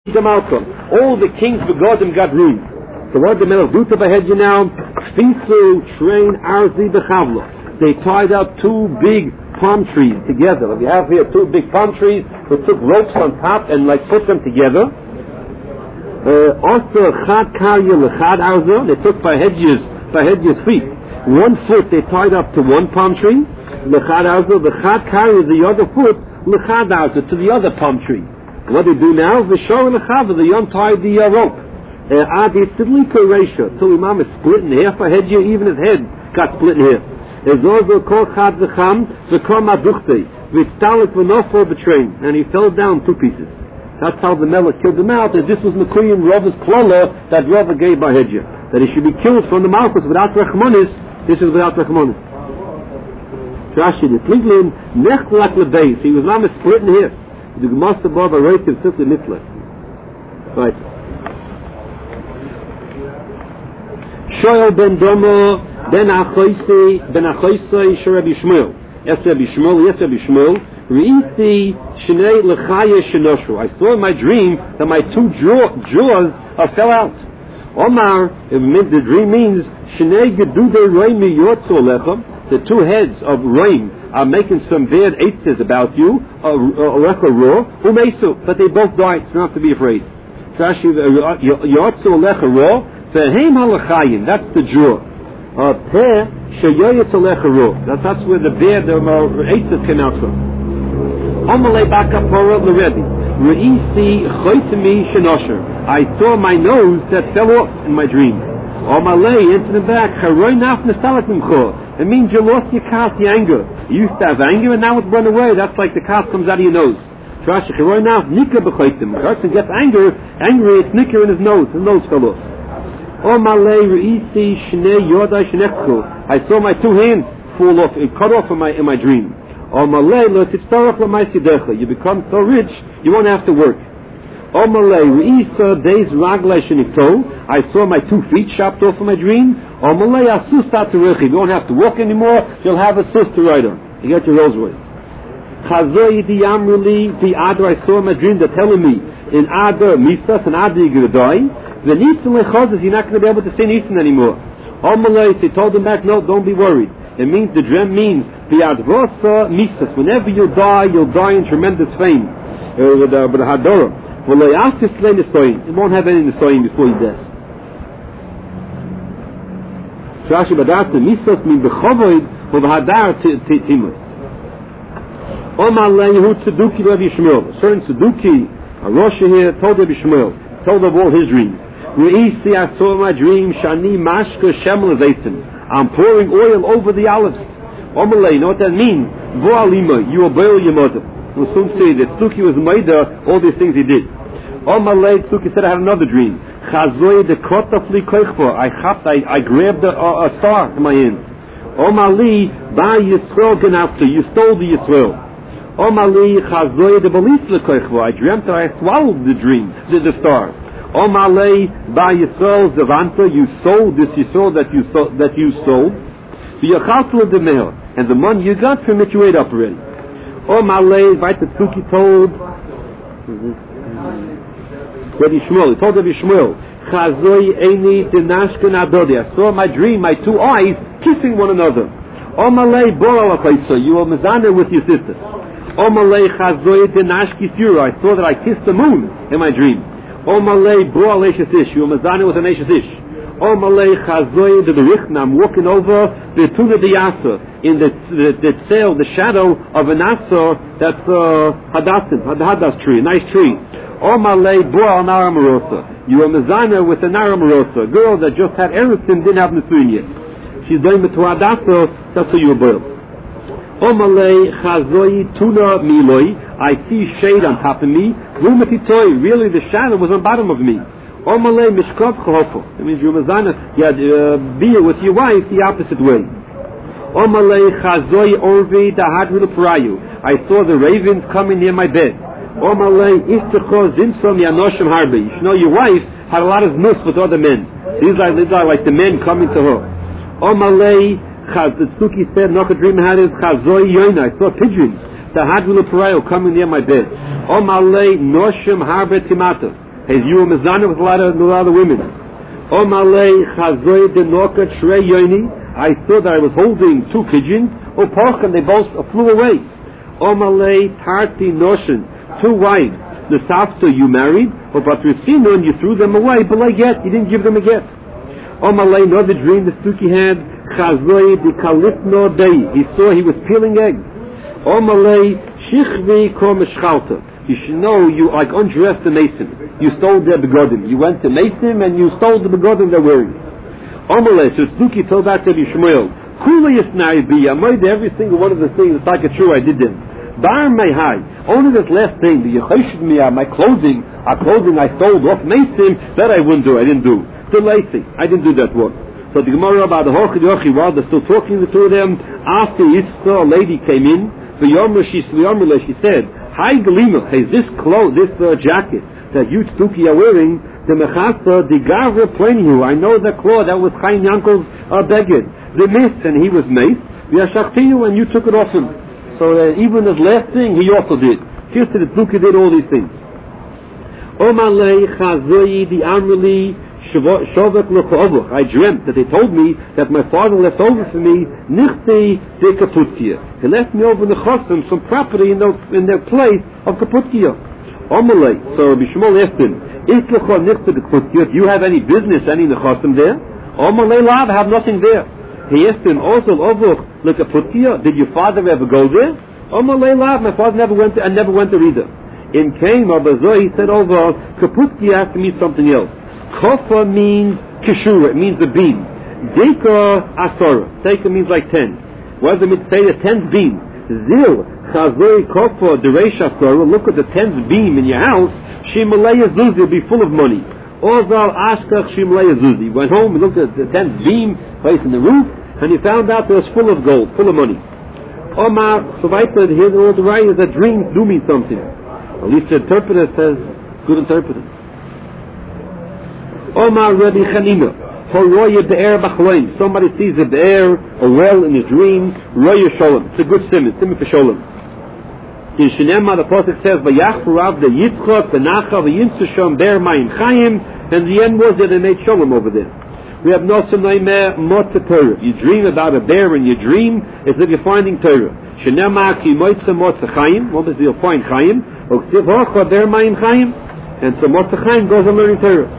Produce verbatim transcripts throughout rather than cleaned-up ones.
All the kings begotten got room. So what did the Melech do to Bahedya now? Fisu train Arzi Bechavlo. They tied up two big palm trees together. We have here two big palm trees. They took ropes on top and like put them together. Also, Chad Karya Lechad Arzo. They took Bahedya's Bahedya's feet. One foot they tied up to one palm tree. Lechad Arzo. The Chad Karya the other foot Lechad Arzo to the other palm tree. What do they do now? The show and the chav, they untied the uh, rope. Adi tzidlika ratio. Till Imam is split in half. Bahedya, even his head got split in half. There's also kol chad v'cham v'kom aduchte v'tzalik v'nofo b'train, and he fell down two pieces. That's how the Melech killed him out. And this was Mekuyim Rava's klola that Rava gave Bahedya, that he should be killed from the Malchus without rachmanis. This is without rachmanis. Rashi the Tliglin nechlak lebeis. He was not split in half. The Gemara above a rate of simply mitzvah. Right. Shoel ben Domo ben Achoisei ben Achoisei Rabbi Shmuel. Yes, Rabbi Shmuel. Yes, Rabbi Shmuel. Reiti shnei lechaya shenoshu. I saw in my dream that my two jaws uh, fell out. Omar, it meant, the dream means shnei gedudei roim miyotzu lechem. The two heads of roim are making some bad eitzes about you, Orecha Ro, Umesu, but they both died, so not to be afraid. Rashi, Yotzu Orecha Ro, Vehem Halachayim, that's the jaw. Peh, Sheyoyetz Orecha Ro, that's where the bad eitzes came out from. Amalei Baka Pora L'Rebbe, Re'isi Choytemi Shenosher, I saw my nose that fell off in my dream. Amalei, into the back, Charoy Naf Nestalak Mimcho, it means you lost your kas, your anger. You used to have anger and now it's run away. That's like the kas comes out of your nose. A person gets anger, angry, it's nicker in his nose. His nose fell off. I saw my two hands fall off, cut off in my, in my dream. You become so rich, you won't have to work. I saw my two feet chopped off in my dream. You won't have to walk anymore. You'll have a sus to ride on. You get your Rolls Royce. I saw in my dream. They're telling me in Adar Misas and Adar you're going to die. The Nisan lechazes, you're not going to be able to say Nisan anymore. They told him back, no, don't be worried. It means the dream means the Adrosa Misas. Whenever you die, you'll die in tremendous fame. Uh, with the Hadorah. Well, I asked to slay Nisoyim. It won't have any Nisoyim before he dies. Rashi Badat Misas min bechovoid or Hadar Timus. Omar Lehu Tzeduki Rabbi Shmuel. A certain Tzeduki, a Rosh here, told Rabbi Shmuel, told of all his dreams. Re'isi, I saw in my dream, Shani Mashka Shemel Zaytin. I'm pouring oil over the olives. Omar Le, you know what that means? Vo alima, you will boil your mother. We'll soon see that Tzeduki was Maida, all these things he did. Omar Le, Tzeduki said, I had another dream. Chazoy de kotafli koichbo. I chapped, I, I grabbed a, a, a star in my hand. Omar Li, ba Yisrael genafta, you stole the Yisrael. Omar Li, chazoy de balisle koichbo. I dreamt that I swallowed the dream, the, the star. Omar Le, ba Yisrael zavanta, you sold this Yisrael that you sold, that you sold. V'yachaltu de meher, and the money you got from it you ate up already. Omar Le, right, the Tzuki told. Rabbi Shmuel, he told Rabbi Shmuel, Chazoi Eini Dinashkan Adodi. I saw my dream, my two eyes kissing one another. Omalei Bora Lachaisa, you were Mizana with your sister. Omalei Chazoi Dinashki Sura. I saw that I kissed the moon in my dream. Omalei Bora Leishasish, you were Mizana with an Eishasish. Omalei Chazoi de Berichna, I'm walking over the Tuna Diyasa in the the, the sail, the shadow of an Asor that's uh, Hadassim, Hadas tree, a nice tree. Omalei Boa Naramarosa. You were Mizana with a Naramarosa, a girl that just had Erusin, didn't have Nisuin yet. She's going to Adasa, that's who you were boiled. Omalei Chazoi Tuna Miloi. I see shade on top of me. Rumatitoi. Really, the shadow was on bottom of me. Omalei Mishkov Chofo. It means you were Mizana, you had uh, beer with your wife the opposite way. Omalei Chazoi Orvi Dahadril Parayu. I saw the ravens coming near my bed. Omalei Istecho Zimsom Yanoshim Harbe. You should know your wife had a lot of nus with other men. These are, these are like the men coming to her. Omalei Chaz, the Tzuki said, Nocha dream had is Chazoi Yoina. I saw pigeons. The Hadril Parayu coming near my bed. Omalei Noshim Harbe Timata. Hey, you were mezana with a lot of, a lot of women. Omalei chazoy denoka shrei yoni. I thought that I was holding two pigeons. O porch, and they both flew away. Omalei tarti noshin, two wives. The safta you married, or but resino, and you threw them away. But I get, you didn't give them a get. Omalei, another dream the Stuki had. Chazoy de kalipno dei. He saw he was peeling eggs. Omalei shichvi kom shchalta. You should know you like undressed the mason. You stole their begodim. You went to mason and you stole the begodim they're wearing. Omalei, so Stuki told that to Shmuel. Kula yisnai bi. I made every single one of the things. It's like a true I did them. Bar my high. Only this last thing. The yechoshed me my clothing. Our clothing I stole off mason. That I wouldn't do. I didn't do. The lacy. I didn't do that one. So the Gemara about the Hochid Yochi, while they're still talking the two of them, after Yisra, a lady came in, the Yomra, she, she said, Hi Galima, hey, this clothes, this uh, jacket that you Stuki are wearing, the Mechasa, the Gavra you. I know that cloth, that was Chaim Yankel's uh, beged. The mist, and he was maced, the Ashaktinu, and you took it off him. So uh, even his last thing, he also did. Just that the Stuki did all these things. Omalei Chazoyi, the Amrili, I dreamt that they told me that my father left over for me nichti de kaputkia. He left me over in the chosim some property in their, in their place of kaputkia. Omalei. So Rabbi Shmuel asked him, do you have any business any in the chosim there? Omalei lav, I have nothing there. He asked him also, Ovuch le kaputkia, did your father ever go there? Omalei lav, my father never went there, I never went there either. In came Abazoy, he said over kaputkia has to mean something else. Kofa means kishura, it means a beam. Deka asora, Deka means like ten. What does it mean to say a tenth beam? Zil, chazoi kofa deresh asora, look at the tenth beam in your house, shimalaya zuzi will be full of money. Ozal ashkach shimalaya zuzi. Went home, he looked at the tenth beam placed in the roof, and he found out it was full of gold, full of money. Omar, so I said, here's all the writers that dreams do mean something. At least the interpreter says, good interpreter. Omar Rabbi Chanina, Horoya Be'er Bachloim. Somebody sees a be'er, a well in his dream, Roya Sholem. It's a good simon, simon for Sholem. In Shinema, the prophet says, Vayachfu Rav the Yitzchak, the Nacha, the Yinsusham, Be'er Mayim Chayim, and the end was that they made Sholem over there. We have no Sinaimeh Motza Torah. You dream about a bear in your dream, it's like you're finding Torah. Shinema Ki Moitza Motza Chayim, what does you'll find Chayim? Oksiv Hocha, Be'er Mayim Chayim, and so Motza Chayim goes on learning Torah.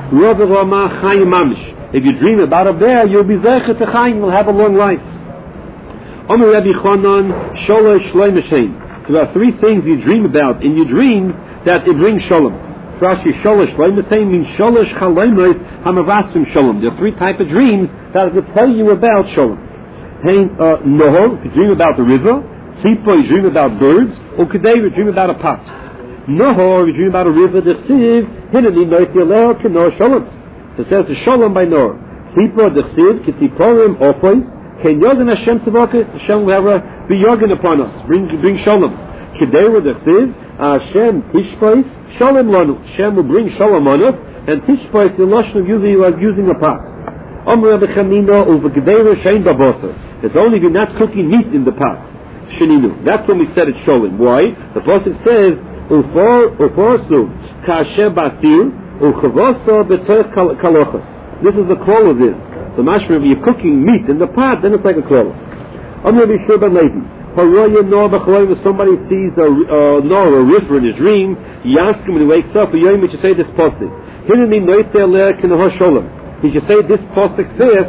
If you dream about a bear, you'll be zeichet to Chaim, you'll have a long life. Omer Rabbi Chanan, Sholosh Shloim Hashem. There are three things you dream about in your dream that it brings Shalom. Rashi Sholosh Shloim Hashem means Sholosh Chaloimos Hamavasim Shalom. There are three types of dreams that will tell you about Shalom. Hey, uh, Nohol, if you dream about the river. Tzipo, you dream about birds. Or Kedei, you dream about a pot. Nohor, you dream about a river, the Siv, Hinani, Noitialeo, Kenor, Shalom. So it says the Shalom by Nor. Sipo, the Siv, Kitiporim, Opois, Ken Yogan Hashem Tzavokis, Hashem will have be Yogan upon us, bring, bring Shalom. Kedera, the Siv, Hashem, Tishpois, Shalom Lanu. Hashem will bring Shalom on us, and Tishpois, the Lashon of using, like using a pot. Omer Rabbi Chanina, over Kedera, Shein Babosa. It's only if you're not cooking meat in the pot. Sheninu. That's when we said it's Shalom. Why? The Prophet says, Uforsu kasher batir uchavoso b'tzorech kalochas. This is the call of this. The mashma, if you're cooking meat in the pot, then it's like a call. I'm going to be sure about Levi. If somebody sees a uh, nor a river in his dream, he asks him when he wakes up, you should say this postic. He should say this postic says,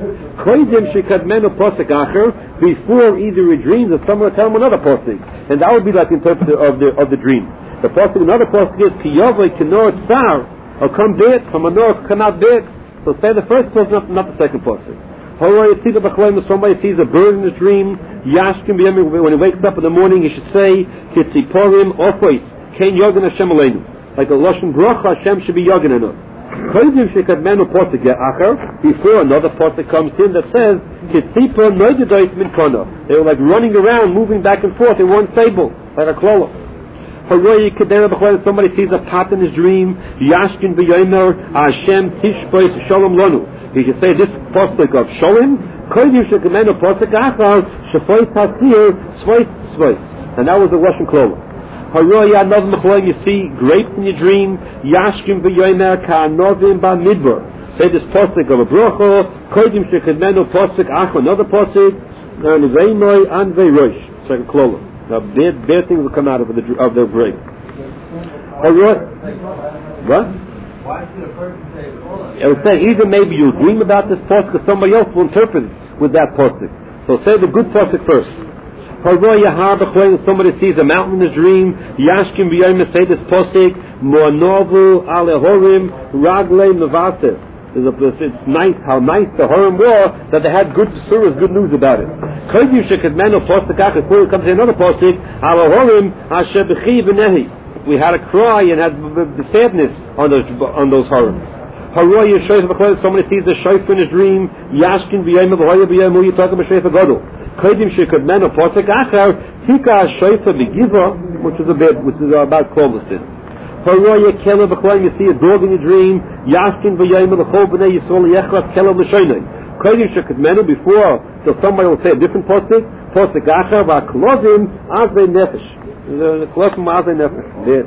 before either he dreams or someone will tell him another postic. And that would be like the interpreter of the of the dream. The postic, another postic is, Kiyovay Kenor Tsar, or come big, from a north cannot big. So say the first postic, not, not the second postic. If somebody sees a bird in his dream, Yashkim when he wakes up in the morning, he should say, Kitziporim Ofos, Ken Yogan Hashem Aleinu. Like a Lashon Bracha, Hashem should be Yogan enough. Before another postic comes in that says, Kitzipor Noidedoit Min Kono. They were like running around, moving back and forth in one stable, like a klola. Somebody sees a pot in his dream, Yashkin B'yomer, Hashem Tishbois Shalom Lonu. He should say this postic of Shalom, Kodim Shekamenu postic Achar, Shafois Hasir, Svois Svois. And that was the Russian klola. Haroya another mechloim, you see grapes in your dream. Yashkim v'yomer ka'anovim ba'midbar. Say this posik of a brocho. Kodim shekadmenu posik ach, another posik. And ve'noy and ve'rosh. Second klola. Now bad, bad things will come out of the of the grape. Haroya. What? Why should a person say klola? It will say either maybe you'll dream about this posik or somebody else will interpret it with that posik. So say the good posik first. Somebody sees a mountain in his dream. Yashkim b'yayim, say this posik. Mo'anovu alehorim ragle nevate. It's nice how nice the horim were that they had good surahs, good news about it. Kodim shekadmenu posik ach. Before it comes to another posik, alehorim asher b'chi v'nehi. We had a cry and had the sadness on those on those horim. Haroya shoyf b'chol. Somebody sees a shoyf in his dream. Yashkim b'yayim v'hoya b'yayim. Who you talking about shoyf gadol? Kodim shekadmenu posik achar tika shoyfa begiva, which is a bit, which is about closeness. Haroya kelev b'chol. You see a dog in your dream. Yashkim b'yayim v'chol b'nei yisrael yechras kelev l'shoynei. Kodim shekadmenu, before, so somebody will say a different posik. Posik achar v'aklovim azay nefesh. The klovim azay nefesh. There.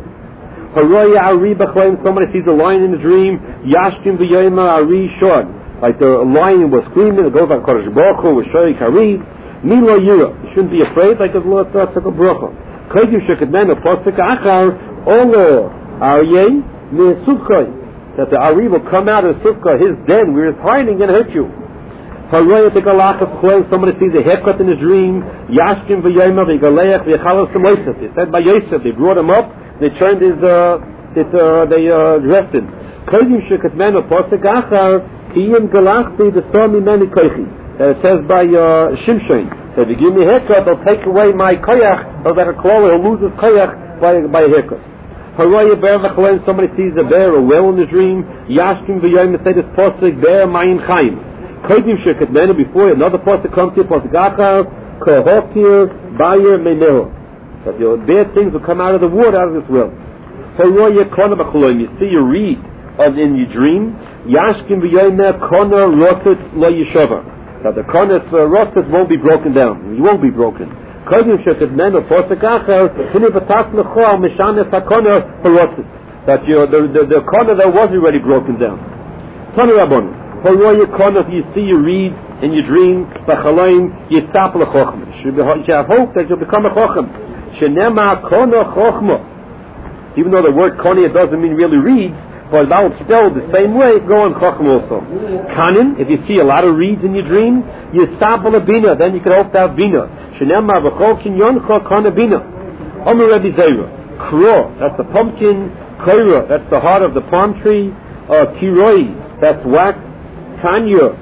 Haroya ari b'chol. Somebody sees a lion in a dream. Yashkim b'yayim ari shod. Like the lion was screaming. It goes like Kodesh Baruch Hu with shoy kari. Milo Yura. You shouldn't be afraid like the Lord said to Bracha. Kodim shekadmenu posik achar olo aryeh me'sukkah. That the Ari will come out of Sukkah, his den, where he's hiding, and hurt you. Haroya tegalach of somebody sees a haircut in his dream. Yashkim v'yayma v'galeach v'chalas t'moisef. It said by Yosef, they brought him up, they turned his, uh, it, uh, they uh, dressed him. Kodim shekadmenu posik achar kiyim galachti v'sami meni koichi. Uh, it says by uh, Shimshon, that if you give me a haircut, they'll take away my koyach, or that a klola, he'll lose his koyach by, by a haircut. Haroya bear v'chalein, somebody sees a bear, a whale in the dream. Yashkim v'yayim, say this posik, bear mayim chayim. Kodim shekadmenu, before another posik comes here, posik achar, kohokir, bayer meineho. That your bad things will come out of the water, out of this well. Haroya kona b'chalein, you see, you read of in your dream. Yashkim v'yayim, kona rotet lo yeshava. That the konas uh, rotas won't be broken down. It won't be broken. Kodim shekadmenu posik achar hine v'tas lecho mishanes hakona harotas. That your the the, the kona that was already broken down. Tanu Rabbon. Haroya kona, if you see, you read in your dream b'chalaim yitzap lechochem. You should have hope that you'll become a chochem. Shenema kona chochma. Even though the word kona doesn't mean really reads, but that will spell the same way, go on Chochem also. Kanin, if you see a lot of reeds in your dream, Yisabal Bina, then you can hope to have Bina. Shenema v'chol kinyoncha kana Bina. Omer Rebbe Zera. Kro, that's the pumpkin. Koira, that's the heart of the palm tree. Uh, Kiroi, that's wax. Kanya,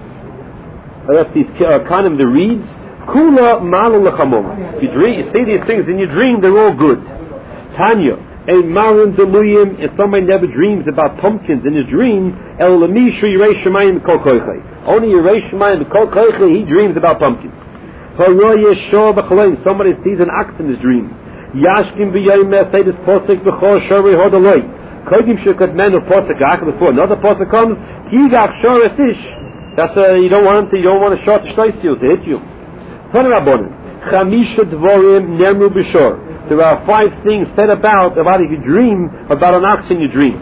that's these uh, kanim, the reeds. Kula malu lechamom. If you dream, you see these things in your dream, they're all good. Tanya. A marin deluyim, if somebody never dreams about pumpkins in his dream, el lamishu yirei shemayim kol koichei. Only yirei shemayim kol koichei, he dreams about pumpkins. Haroya shor b'chalein, somebody sees an ox in his dream. Yashkim v'yayim say this posik b'chor shorei hodoloi. Kodim shekadmenu posik ach, before another posik comes, kigach shor esish. That's uh, you don't want him to, you don't want a shot to slice you, to hit you. Tanu Rabbanan, chamisha dvorim nemru b'shor. There are five things said about, about if you dream about an ox in your dream.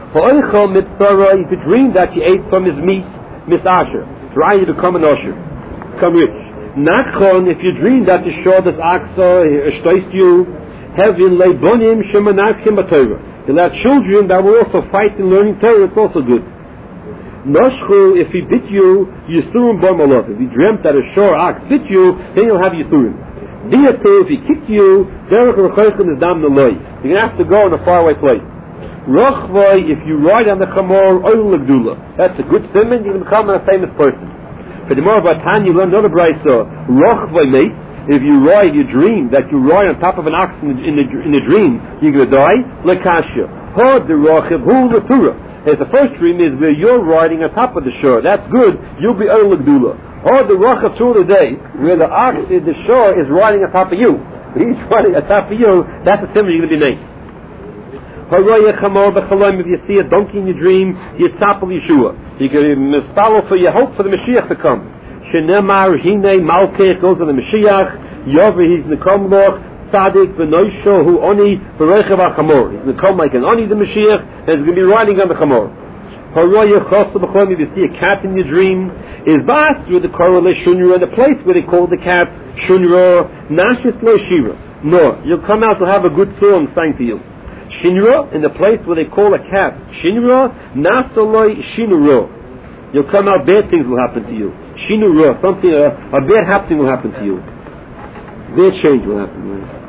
If you dream that you ate from his meat, misasher, trying to become an usher, become rich. Nachon, if you dream that you saw this ox stoiced you, having leibonim shemanachim b'Torah. You'll have children that will also fight in learning Torah, it's also good. Noshchu, if he bit you, Yisurim Bormalov. If you dreamt that a sure ox bit you, then you'll have Yisurim. Diatu, if he kicked you, Derech Rechoychem is Dam Neloi. You're going to have to go in a faraway place. Rochvoi, if you ride on the Chamor, Oil Legdula. That's a good simon, you're going to become a famous person. For the more about Tan, you learn another brayso. Rochvoi, mate, if you ride, you dream that you ride on top of an ox in the, in the, in the dream, you're going to die. Lekashya. Hod the Rochiv, Hu Letura. As the first dream is where you're riding on top of the shore. That's good. You'll be Oil Legdula. Or the Rochav through the day, where the ox in the shore is riding on top of you. He's riding on top of you, that's a symbol you're going to be named. If you see a donkey in your dream, you topple Yeshua. You can follow for your hope for the Mashiach to come. Shenemar, Hine, Malke, it goes on the Mashiach. Yover, he's Nekom Loch. tzaddik v'noisho hu oni v'reichav ha-chamor. He's going to come like an oni, the Mashiach, and he's going to be riding on the chamor. Haroya chosu b'cholim, if you see a cat in your dream, is bas with the correlation shunra, the place where they call the cat shunra, nashis lo shira. No, you'll come out to have a good song sang to you. Shinra, in the place where they call a cat Shinra, Nasaloi Shinura. You'll come out, bad things will happen to you. Shinura, something, uh, a bad happening will happen to you. Bad change will happen.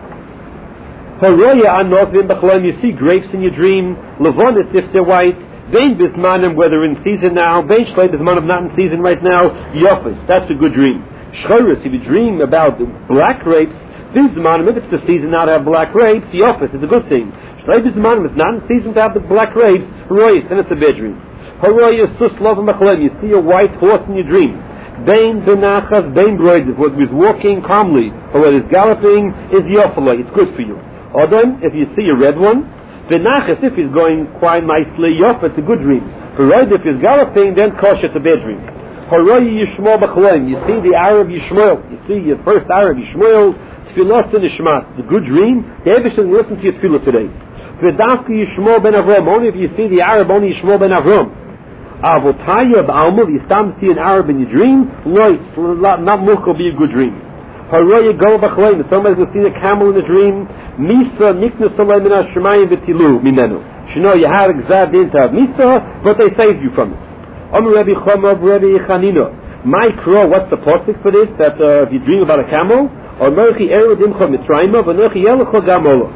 Haroya Anovim B'chlam, you see grapes in your dream, Levonis if they're white, Vein Bismanim, whether in season now, Vein Shleit Bismanim not in season right now, Yofis, that's a good dream. Shchoris, if you dream about black grapes, Bismanim, if it's the season now to have black grapes, Yofis, it's a good thing. Shleit Bismanim, it's not in season to have the black grapes, Haroya, then it's a bad dream. Haroya Sus Lov B'chlam, you see a white horse in your dream. Bain benachas, bain broides, whether he's walking calmly or whether he's galloping, is yofalai, it's good for you. Or then, if you see a red one, benachas, if he's going quite nicely, yof, it's a good dream. Haroid, if he's galloping, then kosh, it's a bad dream. Haroy Yishmael b'chalaim, you see the Arab Yishmael, you see your first Arab Yishmael, tefillah to nishmat, the good dream, the Eibusher should listen to your tefillah today. V'dafki Yishmael ben Avram, only if you see the Arab, only Yishmael ben Avram. Avotaya b'almul, you start to see an Arab in your dream, light, not much will be a good dream. Haroya go b'chaleim, somebody will see a camel in a dream, misa niknus salay min ha-shemayim v'tilu minenu. You know, you had exad into misa, but they saved you from it. Omer Rabbi Chama, Rabbi Chanina, my crow, what's the posik for this, that uh, if you dream about a camel, or merchi erud imcha mitzrayma, v'nerchi yelecha gamolo.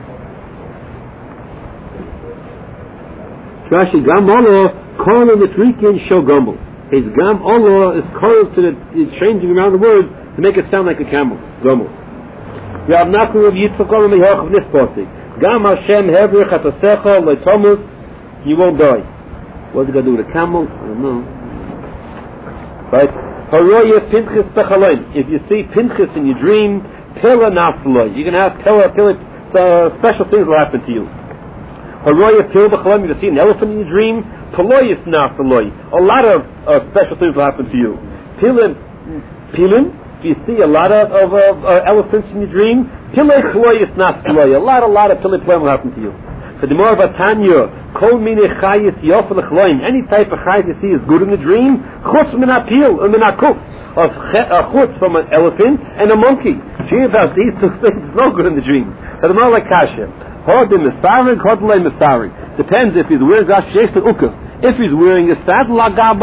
Rashi gamolo, Call in the Trikin show gumble. His gam Allah is called to the it's changing around the words to make it sound like a camel. Gumble. Rav Nachman of Yitzchak Olam Yehoch of this posting. Gam Hashem Hever Chatasecha Leitomus. You won't die. What's it got to do with a camel? I don't know. Right? Haroya Pinchas Bechalein. If you see Pinchas in your dream, Pilla Nafaloi. You're going to have Pilla, Pilla, uh, special things will happen to you. Haroya Pilla Bechalein. You see an elephant in your dream. Paloy is not Paloy. A lot of uh, special things will happen to you. Pilin, Pilin, if you see a lot of, of uh, elephants in your dream, Pilay Paloy is not Paloy. A lot, a lot of Pilay Paloy will happen to you. For the more of a Tanya, Kol Mine Chayis Yof L'chloim, any type of Chayis you see is good in the dream, Chutz Min HaPil, or Min HaKuf, of Chutz from an elephant and a monkey. Gee, about these two things, it's no good in the dream. But the more like Kasha. Hodim Misarig, Hodlay Misarig. Depends if he's wearing Gash Shesh to Ukav. If he's wearing a saddle,